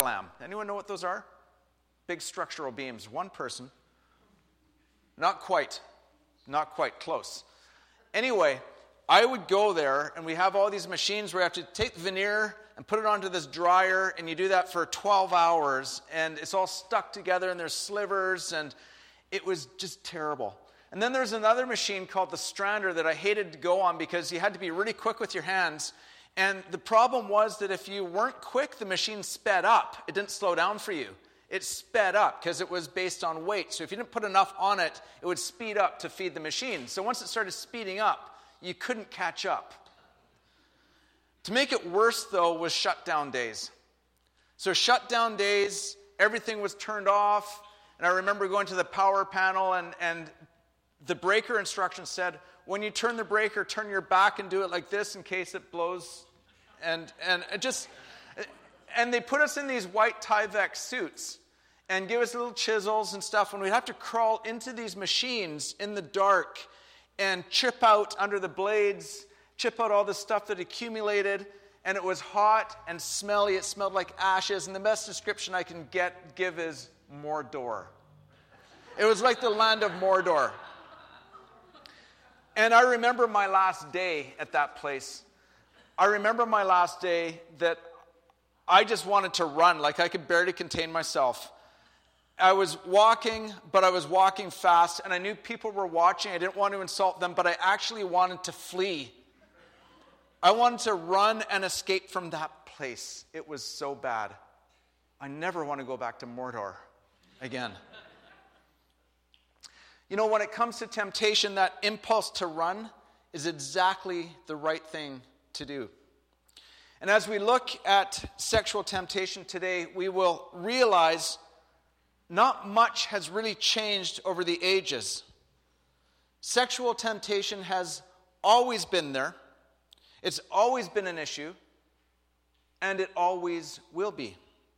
lamb. Anyone know what those are? Big structural beams. One person. Not quite. Close. Anyway, I would go there, and we have all these machines where you have to take the veneer and put it onto this dryer, and you do that for 12 hours, and it's all stuck together, and there's slivers, and it was just terrible. And then there's another machine called the Strander that I hated to go on because you had to be really quick with your hands. And the problem was that if you weren't quick, the machine sped up. It didn't slow down for you. It sped up because it was based on weight. So if you didn't put enough on it, it would speed up to feed the machine. So once it started speeding up, you couldn't catch up. To make it worse, though, was shutdown days. So shutdown days, everything was turned off. And I remember going to the power panel, and the breaker instructions said, when you turn the breaker, turn your back and do it like this in case it blows. And they put us in these white Tyvek suits and give us little chisels and stuff. And we'd have to crawl into these machines in the dark and chip out under the blades, chip out all the stuff that accumulated. And it was hot and smelly. It smelled like ashes. And the best description I can give is Mordor. It was like the land of Mordor. And I remember my last day at that place. I remember my last day that I just wanted to run, like I could barely contain myself. I was walking, but I was walking fast, and I knew people were watching. I didn't want to insult them, but I actually wanted to flee. I wanted to run and escape from that place. It was so bad. I never want to go back to Mordor again. You know, when it comes to temptation, that impulse to run is exactly the right thing to do. And as we look at sexual temptation today, we will realize not much has really changed over the ages. Sexual temptation has always been there. It's always been an issue, and it always will be.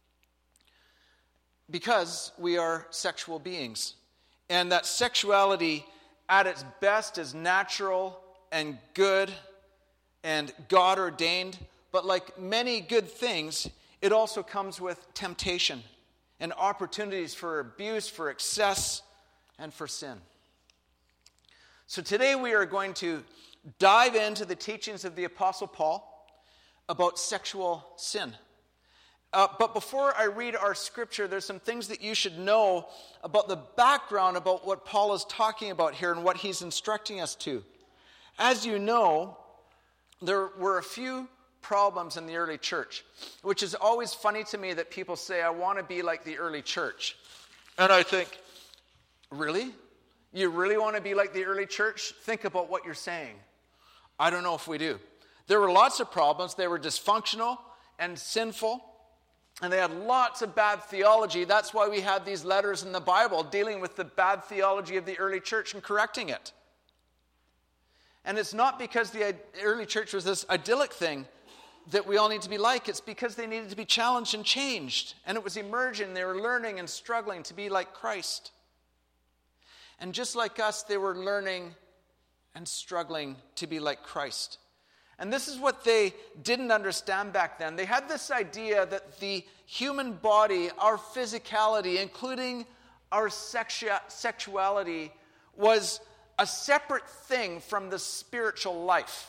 Because we are sexual beings. And that sexuality at its best is natural and good and God-ordained. But like many good things, it also comes with temptation and opportunities for abuse, for excess, and for sin. So today we are going to dive into the teachings of the Apostle Paul about sexual sin. But before I read our scripture, there's some things that you should know about the background about what Paul is talking about here and what he's instructing us to. As you know, there were a few problems in the early church, which is always funny to me that people say, I want to be like the early church. And I think, really? You really want to be like the early church? Think about what you're saying. I don't know if we do. There were lots of problems. They were dysfunctional and sinful. And they had lots of bad theology. That's why we have these letters in the Bible dealing with the bad theology of the early church and correcting it. And it's not because the early church was this idyllic thing that we all need to be like. It's because they needed to be challenged and changed. And it was emerging. They were learning and struggling to be like Christ. And just like us, they were learning and struggling to be like Christ. And this is what they didn't understand back then. They had this idea that the human body, our physicality, including our sexuality, was a separate thing from the spiritual life.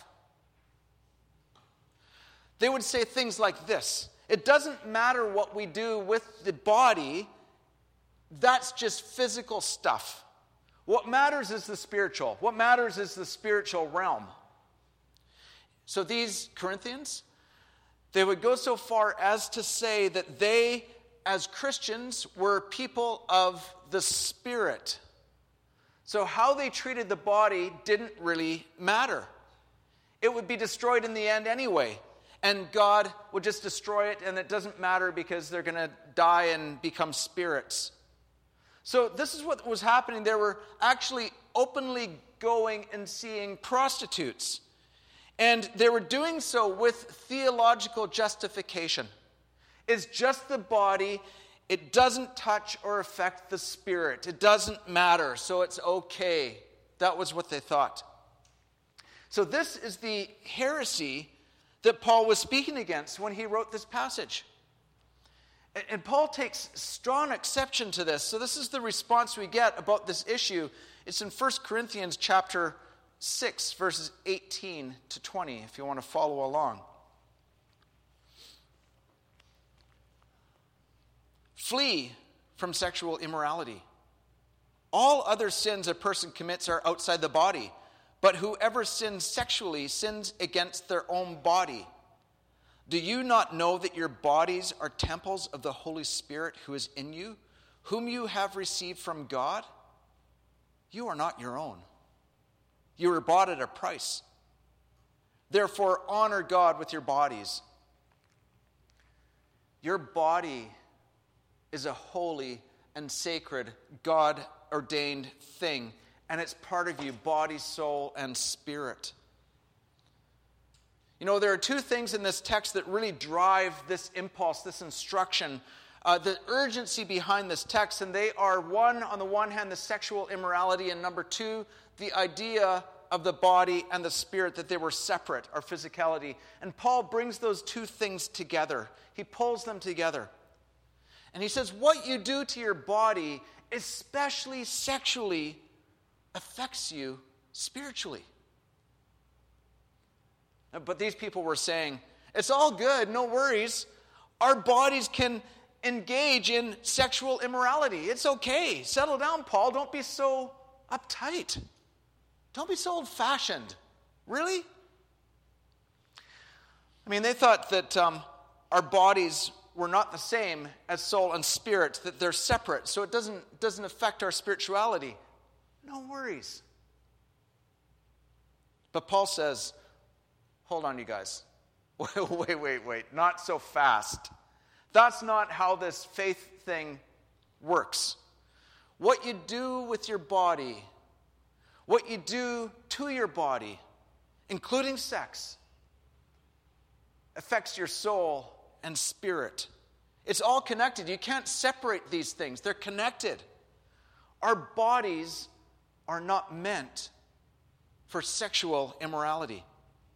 They would say things like this: it doesn't matter what we do with the body, that's just physical stuff. What matters is the spiritual. What matters is the spiritual realm. So these Corinthians, they would go so far as to say that they, as Christians, were people of the Spirit. So how they treated the body didn't really matter. It would be destroyed in the end anyway. And God would just destroy it, and it doesn't matter because they're going to die and become spirits. So this is what was happening. They were actually openly going and seeing prostitutes. And they were doing so with theological justification. It's just the body. It doesn't touch or affect the spirit. It doesn't matter, so it's okay. That was what they thought. So this is the heresy that Paul was speaking against when he wrote this passage. And Paul takes strong exception to this. So this is the response we get about this issue. It's in 1 Corinthians chapter 6, verses 18 to 20, if you want to follow along. Flee from sexual immorality. All other sins a person commits are outside the body, but whoever sins sexually sins against their own body. Do you not know that your bodies are temples of the Holy Spirit who is in you, whom you have received from God? You are not your own. You were bought at a price. Therefore, honor God with your bodies. Your body is a holy and sacred, God-ordained thing, and it's part of you, body, soul, and spirit. You know, there are two things in this text that really drive this impulse, this instruction, the urgency behind this text, and they are, one, on the one hand, the sexual immorality, and number two, the idea of the body and the spirit, that they were separate, our physicality. And Paul brings those two things together. He pulls them together. And he says, what you do to your body, especially sexually, affects you spiritually. But these people were saying, it's all good, no worries. Our bodies can engage in sexual immorality. It's okay. Settle down, Paul. Don't be so uptight. Don't be so old-fashioned. Really? I mean, they thought that our bodies were not the same as soul and spirit, that they're separate, so it doesn't affect our spirituality. No worries. But Paul says, hold on, you guys. Wait. Not so fast. That's not how this faith thing works. What you do with your body, what you do to your body, including sex, affects your soul and spirit. It's all connected. You can't separate these things. They're connected. Our bodies are not meant for sexual immorality.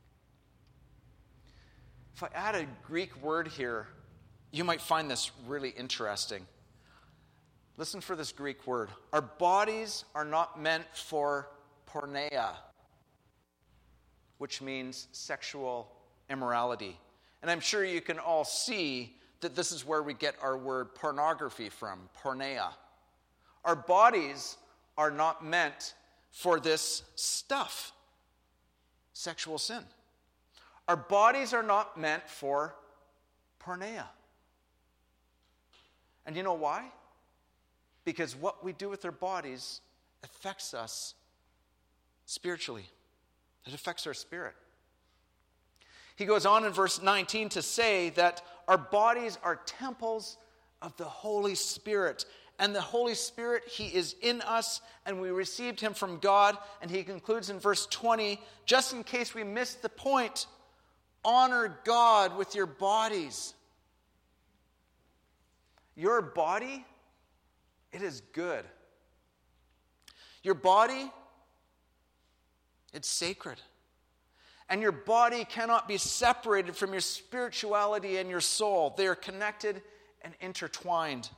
If I add a Greek word here, you might find this really interesting. Listen for this Greek word. Our bodies are not meant for porneia, which means sexual immorality. And I'm sure you can all see that this is where we get our word pornography from, porneia. Our bodies are not meant for this stuff, sexual sin. Our bodies are not meant for porneia. And you know why? Because what we do with our bodies affects us spiritually. It affects our spirit. He goes on in verse 19 to say that our bodies are temples of the Holy Spirit. And the Holy Spirit, He is in us, and we received Him from God. And he concludes in verse 20, just in case we missed the point, honor God with your bodies. Your body, it is good. Your body, it's sacred. And your body cannot be separated from your spirituality and your soul. They are connected and intertwined.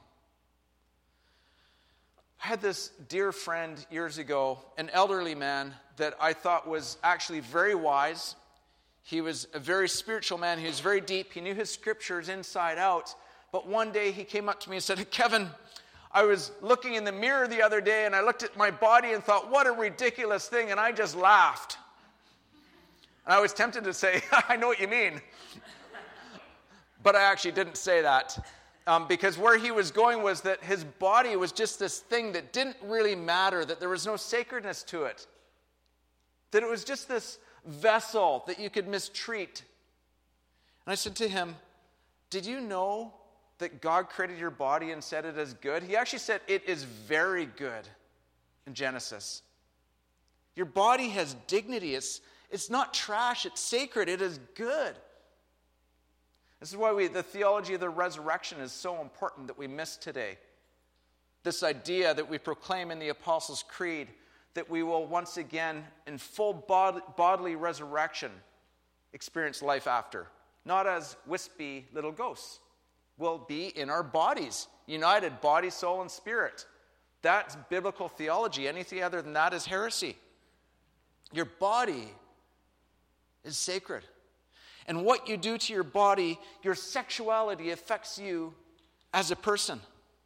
I had this dear friend years ago, an elderly man that I thought was actually very wise. He was a very spiritual man. He was very deep. He knew his scriptures inside out. But one day he came up to me and said, Kevin, I was looking in the mirror the other day and I looked at my body and thought, what a ridiculous thing, and I just laughed. And I was tempted to say, I know what you mean. But I actually didn't say that. Because where he was going was that his body was just this thing that didn't really matter, that there was no sacredness to it. That it was just this vessel that you could mistreat. And I said to him, did you know that God created your body and said it is good? He actually said it is very good in Genesis. Your body has dignity. It's not trash. It's sacred. It is good. This is why the theology of the resurrection is so important that we miss today. This idea that we proclaim in the Apostles' Creed that we will once again, in full bodily resurrection, experience life after. Not as wispy little ghosts, will be in our bodies. United, body, soul, and spirit. That's biblical theology. Anything other than that is heresy. Your body is sacred. And what you do to your body, your sexuality affects you as a person.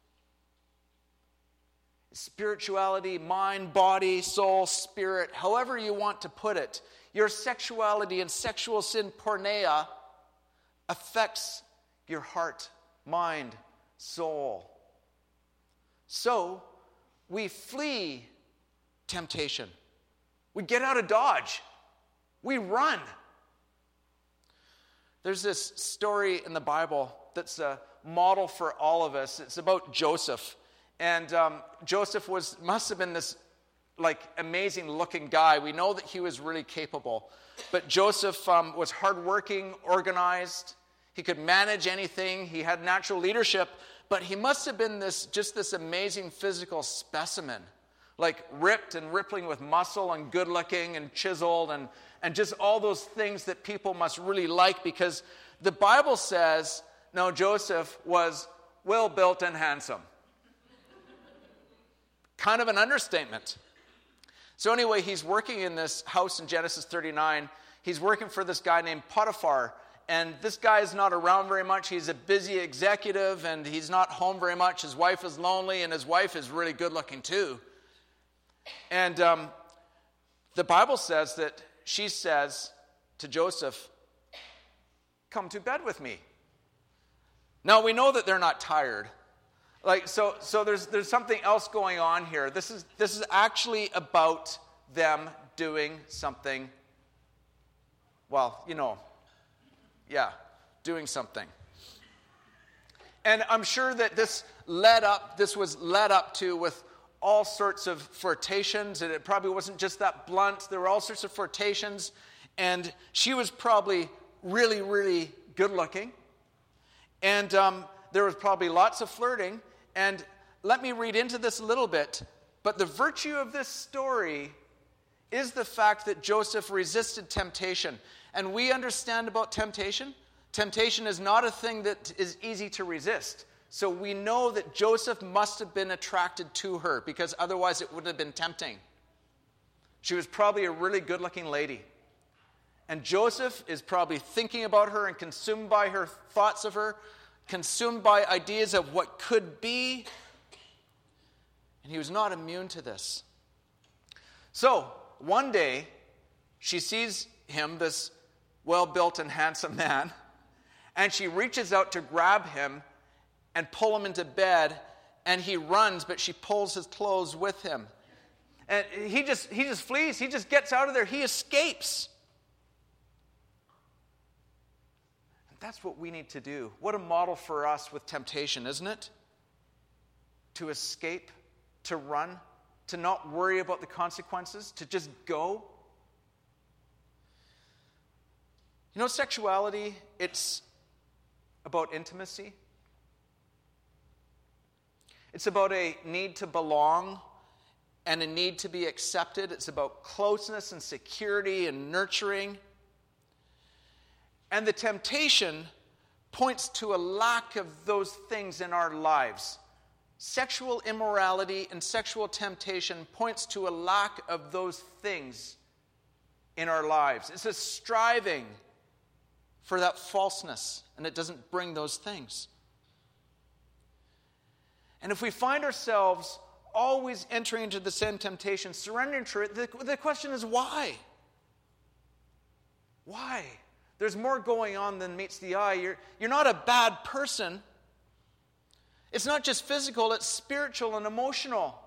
Spirituality, mind, body, soul, spirit, however you want to put it, your sexuality and sexual sin, porneia, affects your heart, mind, soul. So, we flee temptation. We get out of Dodge. We run. There's this story in the Bible that's a model for all of us. It's about Joseph. And Joseph must have been this amazing looking guy. We know that he was really capable. But Joseph was hardworking, organized. He could manage anything. He had natural leadership. But he must have been this amazing physical specimen. Ripped and rippling with muscle and good looking and chiseled and just all those things that people must really like, because the Bible says, no, Joseph was well built and handsome. Kind of an understatement. So anyway, he's working in this house in Genesis 39. He's working for this guy named Potiphar. And this guy is not around very much. He's a busy executive, and he's not home very much. His wife is lonely, and his wife is really good looking too. And the Bible says that she says to Joseph, "Come to bed with me." Now, we know that they're not tired. So there's something else going on here. This is actually about them doing something, doing something. And I'm sure that this was led up to with all sorts of flirtations, and it probably wasn't just that blunt. There were all sorts of flirtations, and she was probably really, really good looking. And there was probably lots of flirting. And let me read into this a little bit. But the virtue of this story is the fact that Joseph resisted temptation. And we understand about temptation. Temptation is not a thing that is easy to resist. So we know that Joseph must have been attracted to her, because otherwise it wouldn't have been tempting. She was probably a really good-looking lady. And Joseph is probably thinking about her and consumed by her thoughts of her, consumed by ideas of what could be. And he was not immune to this. So, one day, she sees him, this well-built and handsome man, and she reaches out to grab him and pull him into bed, and he runs, but she pulls his clothes with him. And he just flees. He just gets out of there. He escapes. That's what we need to do. What a model for us with temptation, isn't it? To escape, to run, to not worry about the consequences, to just go. Sexuality, it's about intimacy. It's about a need to belong and a need to be accepted. It's about closeness and security and nurturing. And the temptation points to a lack of those things in our lives. Sexual immorality and sexual temptation points to a lack of those things in our lives. It's a striving for that falseness, and it doesn't bring those things. And if we find ourselves always entering into the same temptation, surrendering to it, the question is why? Why? There's more going on than meets the eye. You're not a bad person. It's not just physical, it's spiritual and emotional.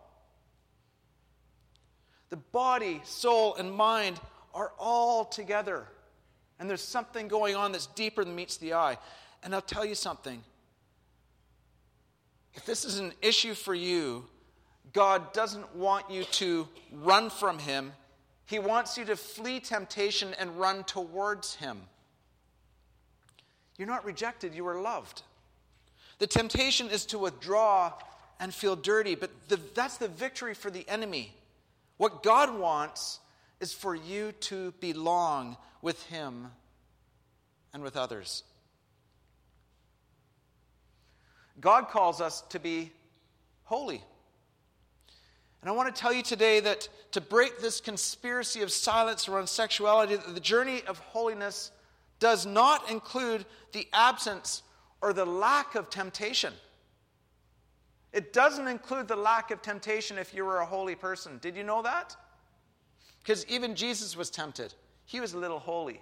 The body, soul, and mind are all together. And there's something going on that's deeper than meets the eye. And I'll tell you something. If this is an issue for you, God doesn't want you to run from Him. He wants you to flee temptation and run towards Him. You're not rejected, you are loved. The temptation is to withdraw and feel dirty, but that's the victory for the enemy. What God wants is for you to belong with Him and with others. God calls us to be holy. And I want to tell you today that to break this conspiracy of silence around sexuality, that the journey of holiness does not include the absence or the lack of temptation. It doesn't include the lack of temptation if you were a holy person. Did you know that? Because even Jesus was tempted. He was a little holy.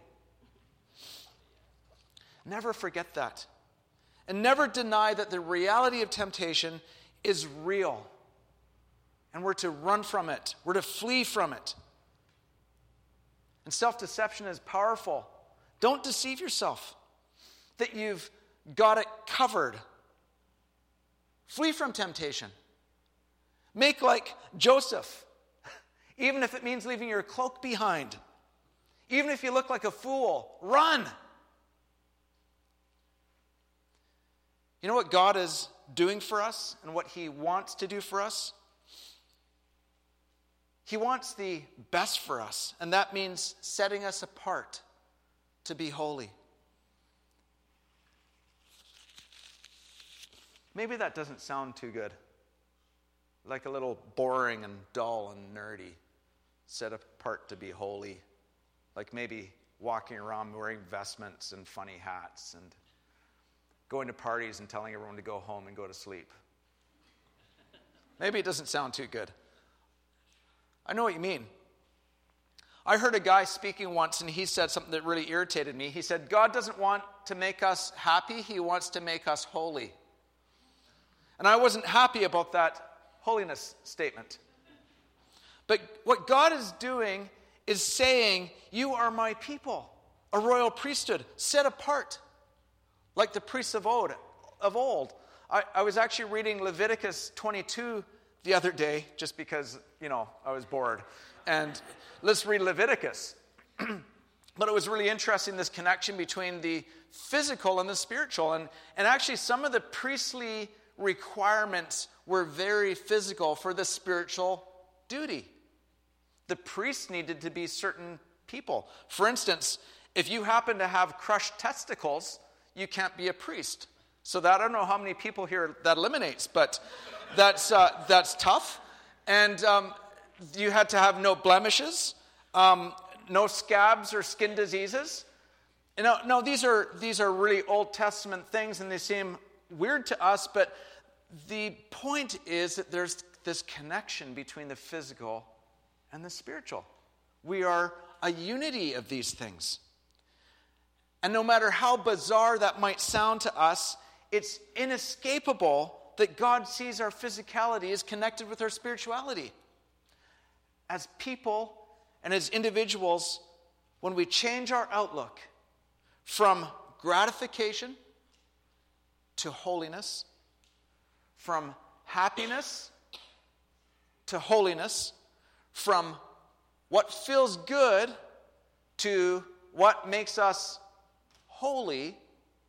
Never forget that. And never deny that the reality of temptation is real. And we're to run from it. We're to flee from it. And self-deception is powerful. Don't deceive yourself that you've got it covered. Flee from temptation. Make like Joseph, even if it means leaving your cloak behind. Even if you look like a fool, run. You know what God is doing for us and what He wants to do for us? He wants the best for us, and that means setting us apart to be holy. Maybe that doesn't sound too good. Like a little boring and dull and nerdy. Set apart to be holy. Like maybe walking around wearing vestments and funny hats and going to parties and telling everyone to go home and go to sleep. Maybe it doesn't sound too good. I know what you mean. I heard a guy speaking once, and he said something that really irritated me. He said, God doesn't want to make us happy. He wants to make us holy. And I wasn't happy about that holiness statement. But what God is doing is saying, you are my people, a royal priesthood, set apart, like the priests of old. I was actually reading Leviticus 22 the other day, just because, I was bored. And let's read Leviticus. But it was really interesting, this connection between the physical and the spiritual. And actually, some of the priestly requirements were very physical for the spiritual duty. The priests needed to be certain people. For instance, if you happen to have crushed testicles, you can't be a priest. So that, I don't know how many people here that eliminates, but that's tough. And you had to have no blemishes, no scabs or skin diseases. No, these are really Old Testament things, and they seem weird to us, but the point is that there's this connection between the physical and the spiritual. We are a unity of these things. And no matter how bizarre that might sound to us, it's inescapable that God sees our physicality as connected with our spirituality. As people and as individuals, when we change our outlook from gratification to holiness, from happiness to holiness, from what feels good to what makes us holy,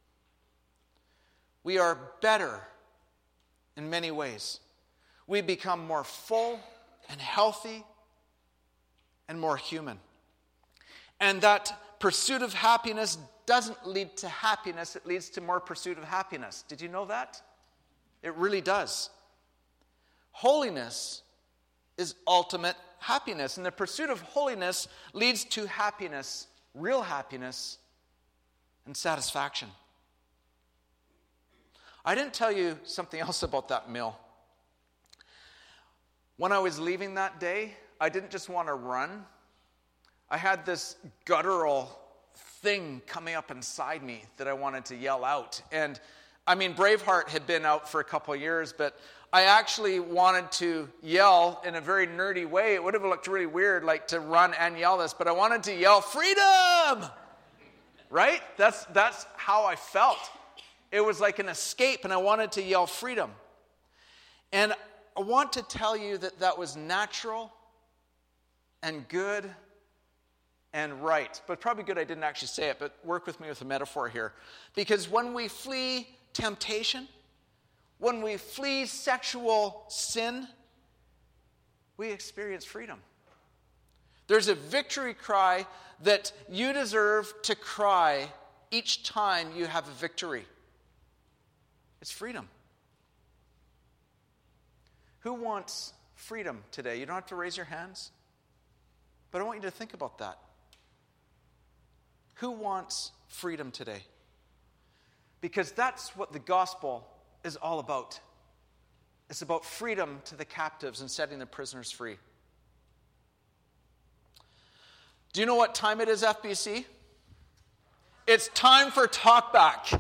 we are better in many ways. We become more full and healthy and more human. And that pursuit of happiness doesn't lead to happiness, it leads to more pursuit of happiness. Did you know that? It really does. Holiness is ultimate happiness, and the pursuit of holiness leads to happiness, real happiness, and satisfaction. I didn't tell you something else about that meal. When I was leaving that day, I didn't just want to run. I had this guttural thing coming up inside me that I wanted to yell out. And Braveheart had been out for a couple of years, but I actually wanted to yell in a very nerdy way. It would have looked really weird, like to run and yell this, but I wanted to yell, freedom! Right? That's how I felt. It was like an escape, and I wanted to yell freedom. And I want to tell you that was natural and good and right. But probably good I didn't actually say it, but work with me with a metaphor here. Because when we flee temptation, when we flee sexual sin, we experience freedom. There's a victory cry that you deserve to cry each time you have a victory. It's freedom. Who wants freedom today? You don't have to raise your hands, but I want you to think about that. Who wants freedom today? Because that's what the gospel is all about. It's about freedom to the captives and setting the prisoners free. Do you know what time it is, FBC? It's time for Talkback.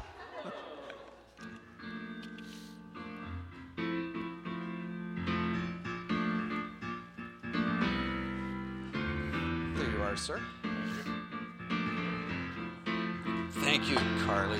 There you are, sir. Thank you, Carly.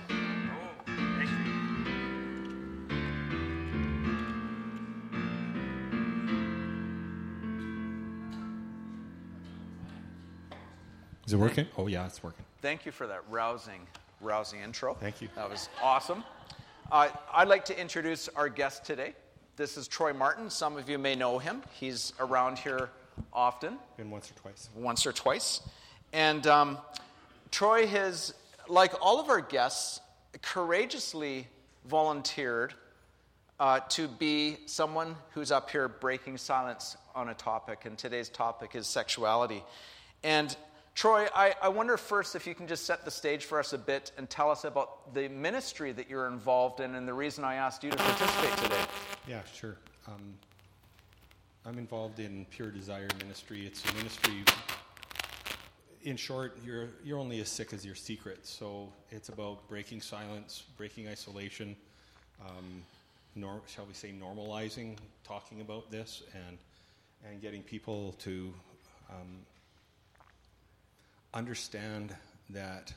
Is it working? Oh, yeah, it's working. Thank you for that rousing intro. Thank you. That was awesome. I'd like to introduce our guest today. This is Troy Martin. Some of you may know him. He's around here often. Been once or twice. And Troy has, like all of our guests, courageously volunteered to be someone who's up here breaking silence on a topic. And today's topic is sexuality. And Troy, I wonder first if you can just set the stage for us a bit and tell us about the ministry that you're involved in and the reason I asked you to participate today. Yeah, sure. I'm involved in Pure Desire Ministry. It's a ministry, in short, you're only as sick as your secret. So it's about breaking silence, breaking isolation, shall we say normalizing, talking about this, and getting people to understand that,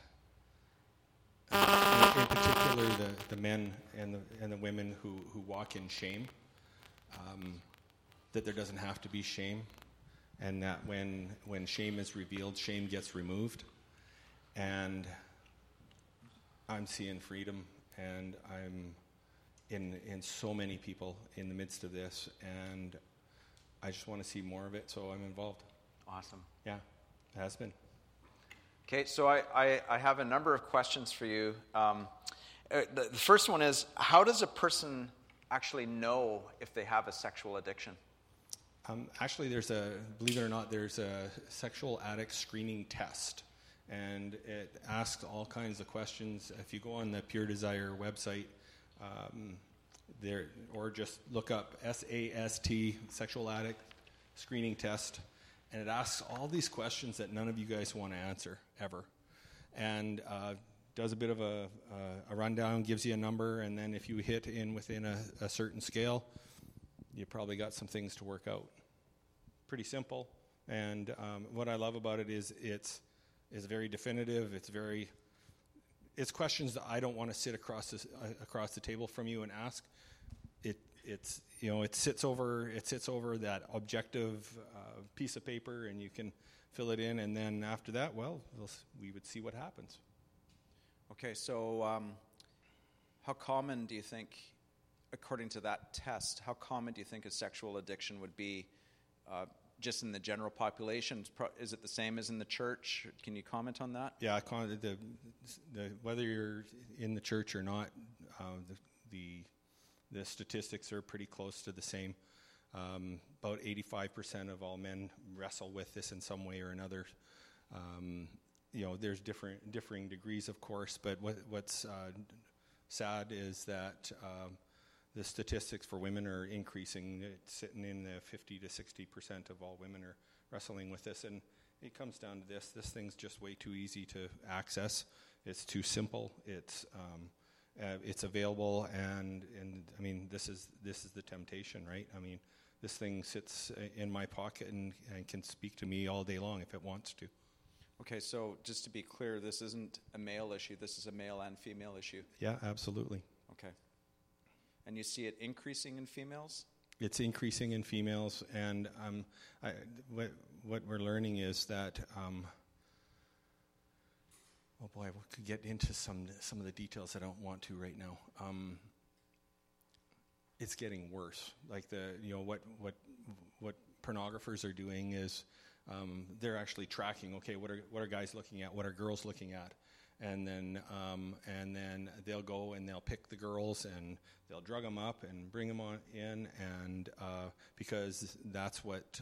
in particular, the men and the women who walk in shame, that there doesn't have to be shame, and that when shame is revealed, shame gets removed. And I'm seeing freedom, and I'm in so many people in the midst of this, and I just want to see more of it, so I'm involved. Awesome. Yeah, it has been. Okay, so I have a number of questions for you. The first one is, how does a person actually know if they have a sexual addiction? Actually, believe it or not, there's a sexual addict screening test, and it asks all kinds of questions. If you go on the Pure Desire website, or just look up SAST, Sexual Addict Screening Test, and it asks all these questions that none of you guys want to answer, ever. And does a bit of a rundown, gives you a number, and then if you hit within a certain scale, you probably got some things to work out. Pretty simple. And what I love about it is it's very definitive. It's questions that I don't want to sit across the table from you and ask. It sits over that objective piece of paper, and you can fill it in, and then after that, we would see what happens. Okay, so how common do you think, according to that test, how common do you think a sexual addiction would be just in the general population? Is it the same as in the church? Can you comment on that? Yeah, whether you're in the church or not, the statistics are pretty close to the same. About 85% of all men wrestle with this in some way or another. There's differing degrees, of course, but what's sad is that the statistics for women are increasing. It's sitting in the 50 to 60% of all women are wrestling with this, and it comes down to this. This thing's just way too easy to access. It's too simple. It's available, and I mean, this is the temptation, right? I mean, this thing sits in my pocket and can speak to me all day long if it wants to. Okay, so just to be clear, this isn't a male issue. This is a male and female issue. Yeah, absolutely. Okay. And you see it increasing in females? It's increasing in females, and what we're learning is that. Oh boy, we could get into some of the details I don't want to right now. It's getting worse. Like what pornographers are doing is they're actually tracking. Okay, what are guys looking at? What are girls looking at? and then they'll go and they'll pick the girls and they'll drug them up and bring them on in, and because that's what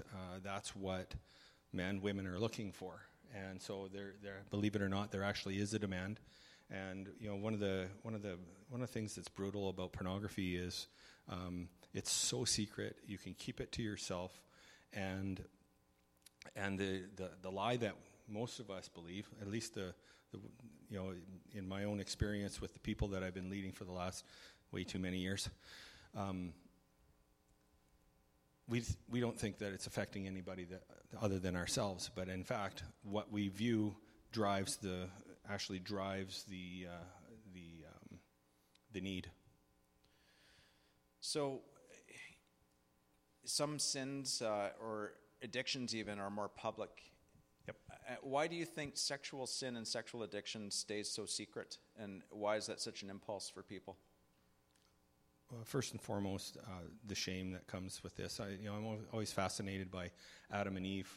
men, women are looking for. And so there, believe it or not, there actually is a demand. And one of the things that's brutal about pornography is it's so secret. You can keep it to yourself, and the lie that most of us believe, at least in my own experience with the people that I've been leading for the last way too many years, we don't think that it's affecting anybody other than ourselves. But in fact, what we view drives the need. So some sins or addictions even are more public. Yep. Why do you think sexual sin and sexual addiction stays so secret, and why is that such an impulse for people? Well, first and foremost, the shame that comes with this. I'm always fascinated by Adam and Eve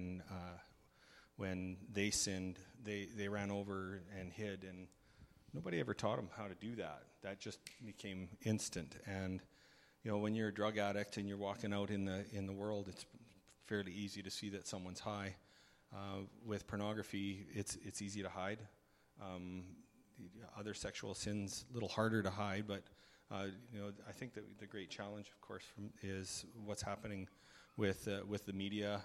when they sinned. They ran over and hid, and nobody ever taught them how to do that. That just became instant. And when you're a drug addict and you're walking out in the world, it's fairly easy to see that someone's high. With pornography, it's easy to hide. Other sexual sins, a little harder to hide, but I think that the great challenge, of course, is what's happening with the media.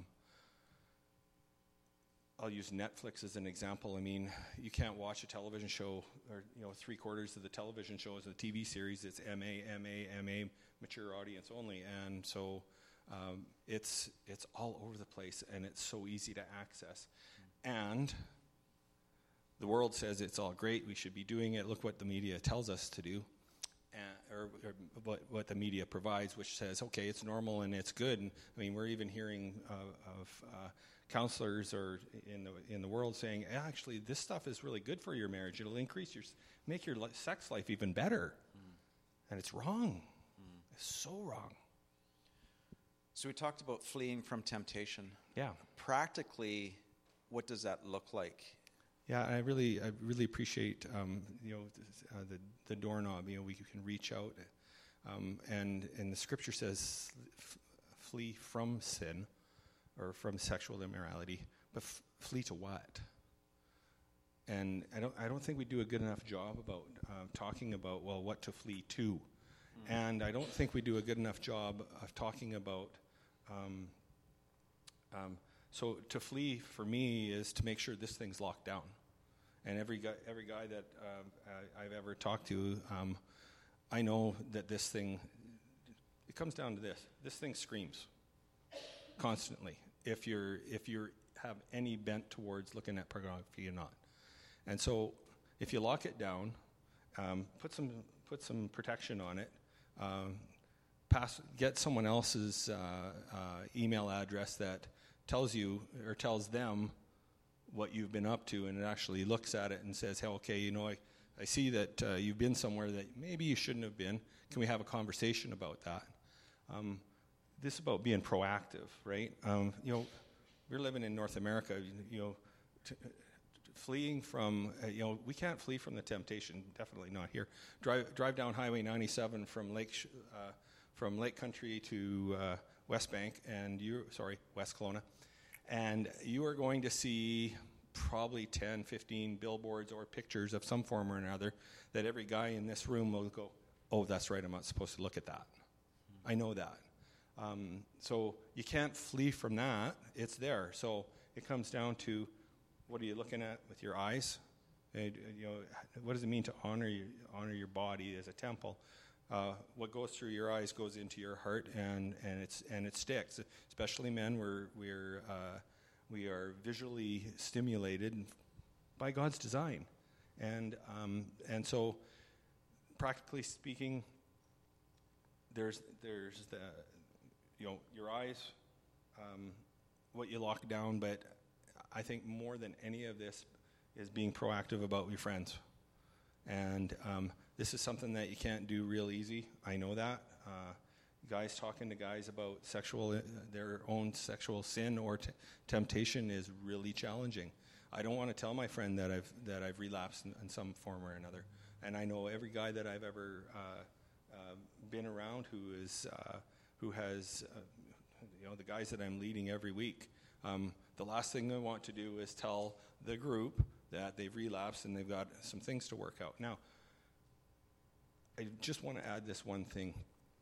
I'll use Netflix as an example. I mean, you can't watch a television show, or 3/4 of the television show is a TV series. It's MA, mature audience only, and so it's all over the place, and it's so easy to access. And the world says it's all great. We should be doing it. Look what the media tells us to do. Or what the media provides, which says, okay, it's normal and it's good. And I mean, we're even hearing of counselors or in the world saying, actually, this stuff is really good for your marriage. It'll make your sex life even better. And it's wrong. It's so wrong. So we talked about fleeing from temptation. Yeah. Practically, what does that look like? Yeah, I really appreciate the doorknob. We can reach out, and the Scripture says, flee from sin, or from sexual immorality, but flee to what? And I don't think we do a good enough job about talking about what to flee to, and I don't think we do a good enough job of talking about. So to flee for me is to make sure this thing's locked down. And every guy that I've ever talked to, I know that this thing, it comes down to this. This thing screams constantly if you have any bent towards looking at pornography or not. And so if you lock it down, put some protection on it, get someone else's email address that tells you or tells them what you've been up to, and it actually looks at it and says, hey, okay, I see that you've been somewhere that maybe you shouldn't have been. Can we have a conversation about that? This is about being proactive, right? We're living in North America, fleeing from, we can't flee from the temptation, definitely not here. Drive down Highway 97 from Lake Country to West Bank, West Kelowna, and you are going to see probably 10, 15 billboards or pictures of some form or another that every guy in this room will go, oh, that's right, I'm not supposed to look at that. I know that. So you can't flee from that. It's there. So it comes down to, what are you looking at with your eyes? What does it mean to honor your body as a temple? What goes through your eyes goes into your heart, and it sticks. Especially men, we are visually stimulated by God's design, and so practically speaking, there's the your eyes, what you lock down, but I think more than any of this is being proactive about your friends, and this is something that you can't do real easy. I know that. Guys talking to guys about their own sexual sin or temptation is really challenging. I don't want to tell my friend that I've relapsed in some form or another. And I know every guy that I've ever been around who has the guys that I'm leading every week. The last thing I want to do is tell the group that they've relapsed and they've got some things to work out. Now, I just want to add this one thing.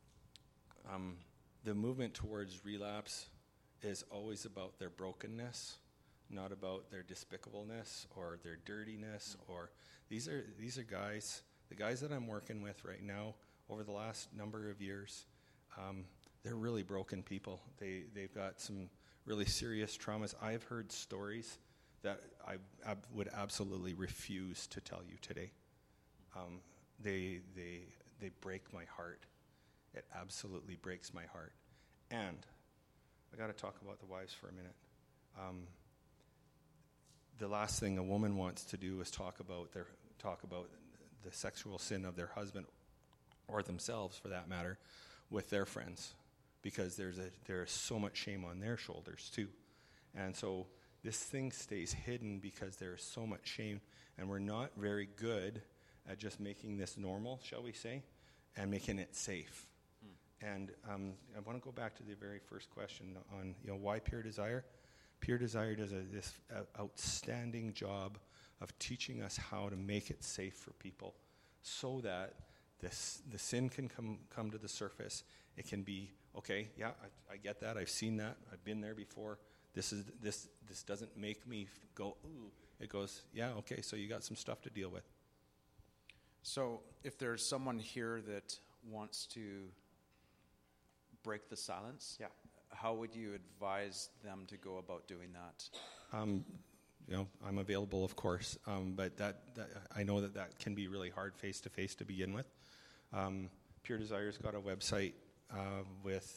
The movement towards relapse is always about their brokenness, not about their despicableness or their dirtiness. Or these are guys, the guys that I'm working with right now over the last number of years. They're really broken people. They've got some really serious traumas. I've heard stories that I would absolutely refuse to tell you today. They break my heart. It absolutely breaks my heart. And I got to talk about the wives for a minute. The last thing a woman wants to do is talk about the sexual sin of their husband, or themselves for that matter, with their friends, because there's so much shame on their shoulders too. And so this thing stays hidden because there's so much shame, and we're not very good at just making this normal, shall we say, and making it safe. And I want to go back to the very first question on why Pure Desire. Pure Desire does this outstanding job of teaching us how to make it safe for people, so that the sin can come to the surface. It can be, okay, yeah, I get that. I've seen that. I've been there before. This doesn't make me go, ooh. It goes, yeah, okay, so you got some stuff to deal with. So if there's someone here that wants to break the silence, how would you advise them to go about doing that? I'm available, of course, but that I know that can be really hard face-to-face to begin with. Pure Desire's got a website with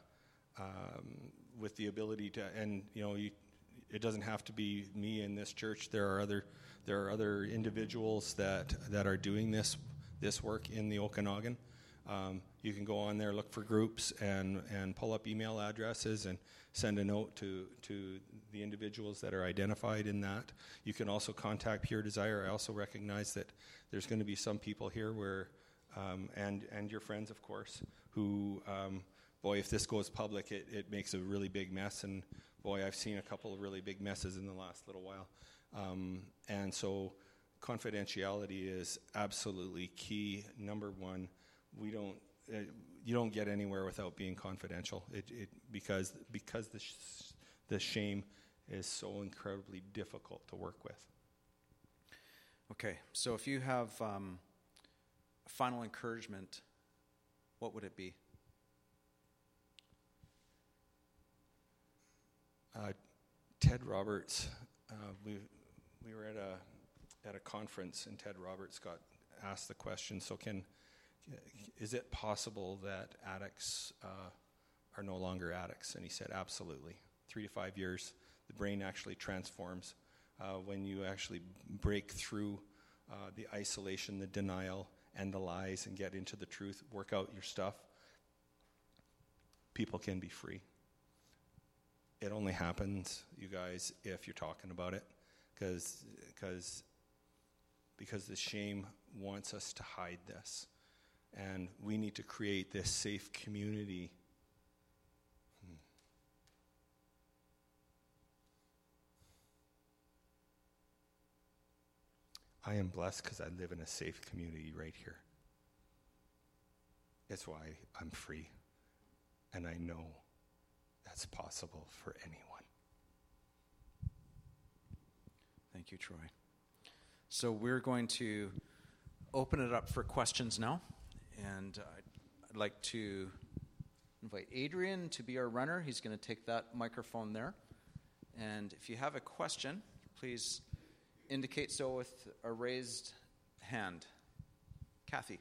the ability to, and it doesn't have to be me in this church. There are other individuals that are doing this work in the Okanagan. You can go on there, look for groups, and pull up email addresses and send a note to the individuals that are identified in that. You can also contact Pure Desire. I also recognize that there's going to be some people here where, and your friends, of course, who, boy, if this goes public, it makes a really big mess. And boy, I've seen a couple of really big messes in the last little while. And so confidentiality is absolutely key. Number one, you don't get anywhere without being confidential. Because the shame is so incredibly difficult to work with. Okay, so if you have final encouragement, what would it be? Ted Roberts, we were at a conference, and Ted Roberts got asked the question, so is it possible that addicts are no longer addicts? And he said, absolutely. 3 to 5 years, the brain actually transforms. When you actually break through the isolation, the denial, and the lies, and get into the truth, work out your stuff, people can be free. It only happens, you guys, if you're talking about it, because the shame wants us to hide this. And we need to create this safe community. I am blessed because I live in a safe community right here. It's why I'm free. And I know that's possible for anyone. Thank you, Troy. So we're going to open it up for questions now. And I'd like to invite Adrian to be our runner. He's going to take that microphone there. And if you have a question, please indicate so with a raised hand. Kathy.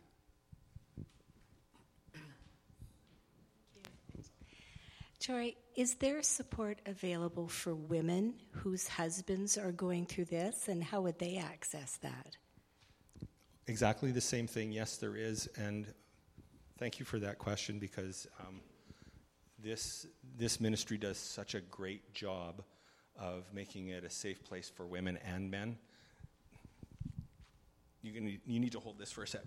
Troy, is there support available for women whose husbands are going through this, and how would they access that? Exactly the same thing. Yes, there is, and thank you for that question, because this ministry does such a great job of making it a safe place for women and men. You need to hold this for a sec.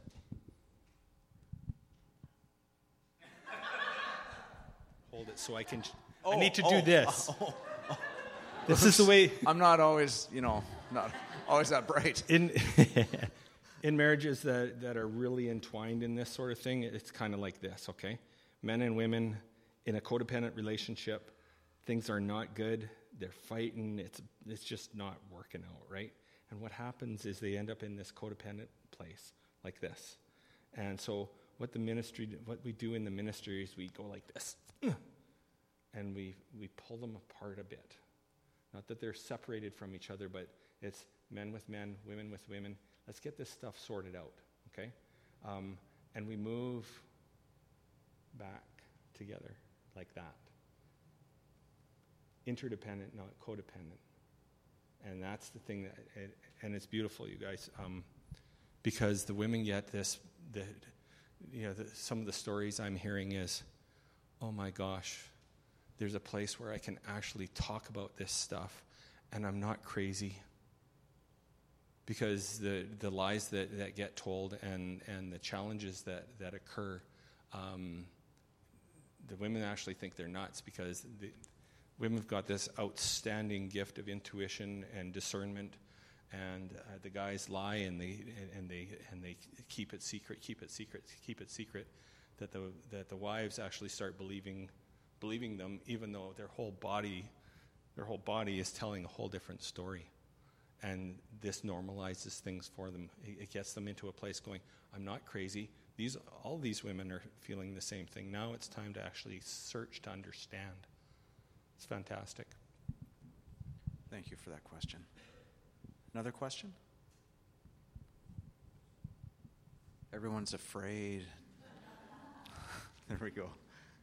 Hold it so I can. I need to do this. This is the way. I'm not always, not always that bright. In marriages that are really entwined in this sort of thing, it's kind of like this, okay? Men and women in a codependent relationship, things are not good. They're fighting. It's just not working out, right? And what happens is they end up in this codependent place like this. And so what we do in the ministry is we go like this, and we pull them apart a bit. Not that they're separated from each other, but it's men with men, women with women. Let's get this stuff sorted out, okay? And we move back together like that. Interdependent, not codependent. And that's the thing and it's beautiful, you guys, because the women get this, some of the stories I'm hearing is, oh my gosh, there's a place where I can actually talk about this stuff, and I'm not crazy. Because the lies that get told and the challenges that occur, the women actually think they're nuts, because the women have got this outstanding gift of intuition and discernment, and the guys lie and they keep it secret, that the wives actually start believing them, even though their whole body is telling a whole different story. And this normalizes things for them. It gets them into a place going, I'm not crazy. All these women are feeling the same thing. Now it's time to actually search to understand. It's fantastic. Thank you for that question. Another question? Everyone's afraid. There we go.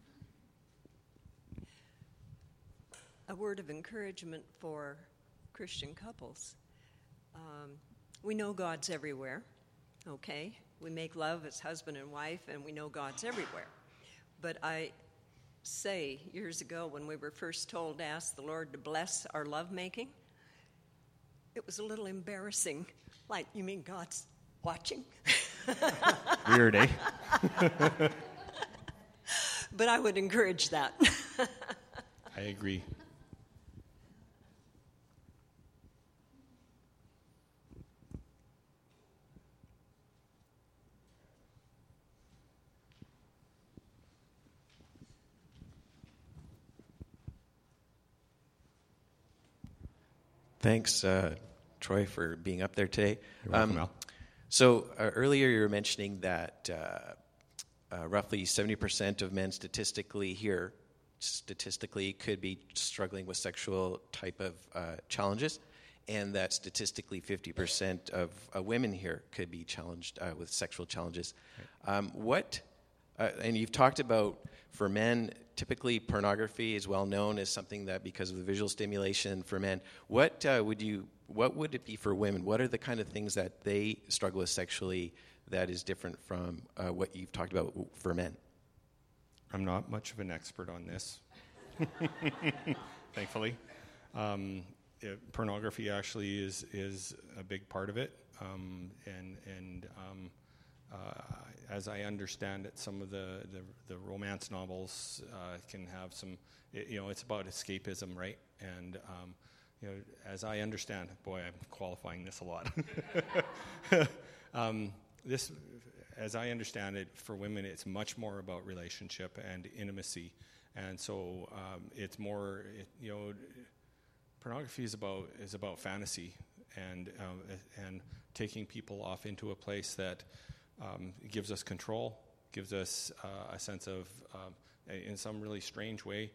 A word of encouragement for Christian couples. We know God's everywhere, okay? We make love as husband and wife, and we know God's everywhere. But I say, years ago, when we were first told to ask the Lord to bless our lovemaking, it was a little embarrassing. Like, you mean God's watching? Weird, eh? But I would encourage that. I agree. Thanks, Troy, for being up there today. You're welcome, Al. So earlier you were mentioning that roughly 70% of men statistically could be struggling with sexual type of challenges, and that statistically 50% of women here could be challenged with sexual challenges. Right. And you've talked about, for men, typically pornography is well known as something that, because of the visual stimulation for men, what would it be for women? What are the kind of things that they struggle with sexually that is different from what you've talked about for men? I'm not much of an expert on this, thankfully. Pornography actually is a big part of it, as I understand it, some of the romance novels can have some, it's about escapism, right? And, as I understand, boy, I'm qualifying this a lot. As I understand it, for women, it's much more about relationship and intimacy. And so it's more, pornography is about fantasy and taking people off into a place that gives us control, gives us a sense of, in some really strange way,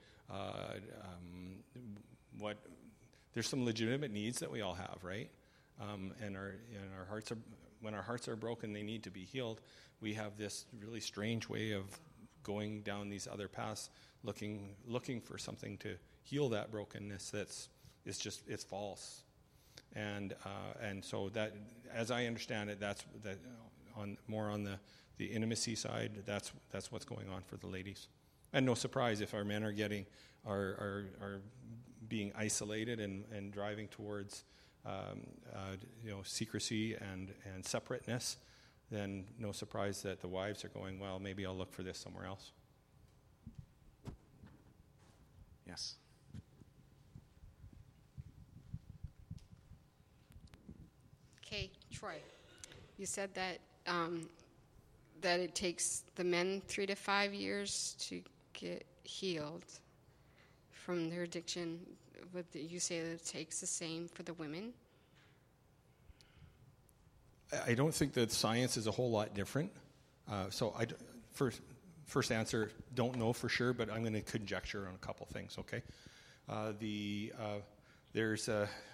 there's some legitimate needs that we all have, right? And our hearts are, when our hearts are broken, they need to be healed. We have this really strange way of going down these other paths, looking for something to heal that brokenness. It's false, and so that, as I understand it, that's that. More on the intimacy side, that's what's going on for the ladies. And no surprise if our men are being isolated and driving towards secrecy and separateness, then no surprise that the wives are going, well, maybe I'll look for this somewhere else. Yes. Okay, Troy, you said that that it takes the men 3 to 5 years to get healed from their addiction. Would you say that it takes the same for the women? I don't think that science is a whole lot different. First answer, don't know for sure, but I'm going to conjecture on a couple things, okay? There's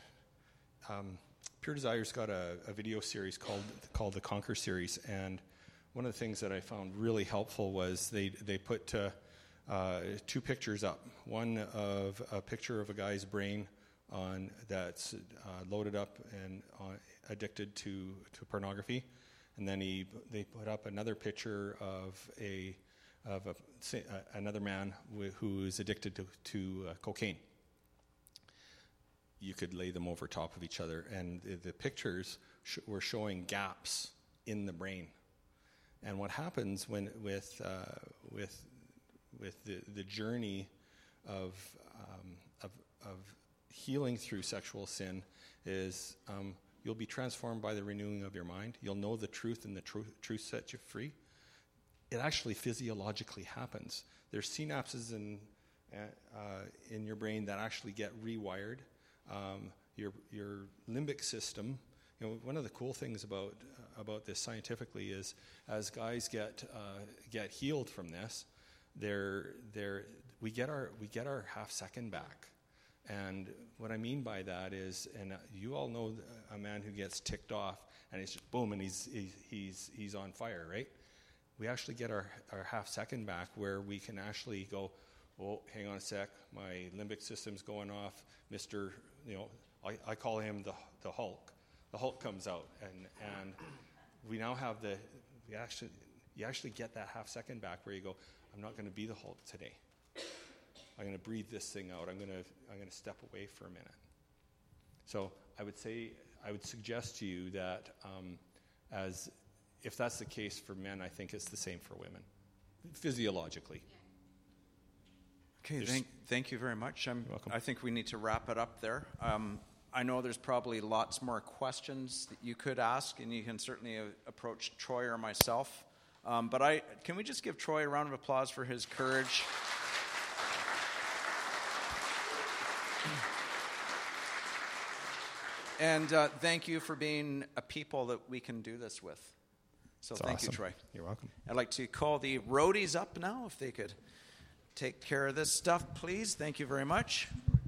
Pure Desire's got a video series called the Conquer series, and one of the things that I found really helpful was they put 2 pictures up. One of a picture of a guy's brain that's loaded up and addicted to pornography, and then they put up another picture of another man who is addicted to cocaine. You could lay them over top of each other, and the pictures were showing gaps in the brain. And what happens with the journey of healing through sexual sin is you'll be transformed by the renewing of your mind. You'll know the truth, and the truth sets you free. It actually physiologically happens. There's synapses in your brain that actually get rewired. Your limbic system. One of the cool things about this scientifically is as guys get healed from this, we get our half second back. And what I mean by that is, and you all know a man who gets ticked off and it's just boom, and he's on fire, right? We actually get our half second back where we can actually go, oh, hang on a sec, my limbic system's going off, Mr. I call him the Hulk. The Hulk comes out, and we now have you actually get that half second back where you go, I'm not going to be the Hulk today. I'm going to breathe this thing out. I'm going to step away for a minute. So I would suggest to you that if that's the case for men, I think it's the same for women, physiologically. Okay, thank you very much. You're welcome. I think we need to wrap it up there. I know there's probably lots more questions that you could ask, and you can certainly approach Troy or myself. But can we just give Troy a round of applause for his courage? And thank you for being a people that we can do this with. So That's thank awesome. you, Troy. You're welcome. I'd like to call the roadies up now, if they could take care of this stuff, please. Thank you very much.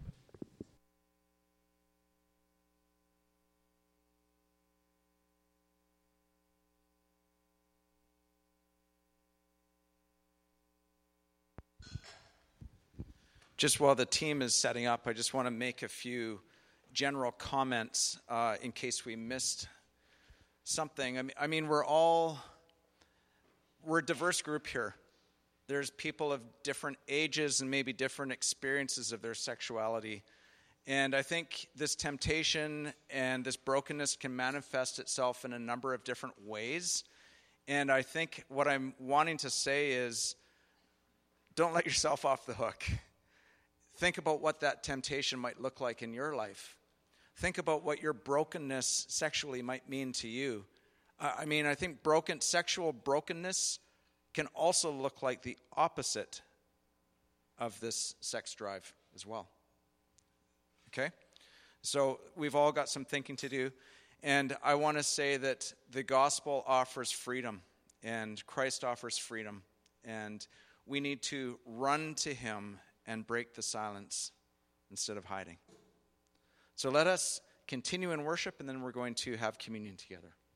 Just while the team is setting up, I just want to make a few general comments in case we missed something. I mean, we're a diverse group here. There's people of different ages and maybe different experiences of their sexuality. And I think this temptation and this brokenness can manifest itself in a number of different ways. And I think what I'm wanting to say is, don't let yourself off the hook. Think about what that temptation might look like in your life. Think about what your brokenness sexually might mean to you. I think sexual brokenness can also look like the opposite of this sex drive as well. Okay? So we've all got some thinking to do. And I want to say that the gospel offers freedom, and Christ offers freedom. And we need to run to him and break the silence instead of hiding. So let us continue in worship, and then we're going to have communion together.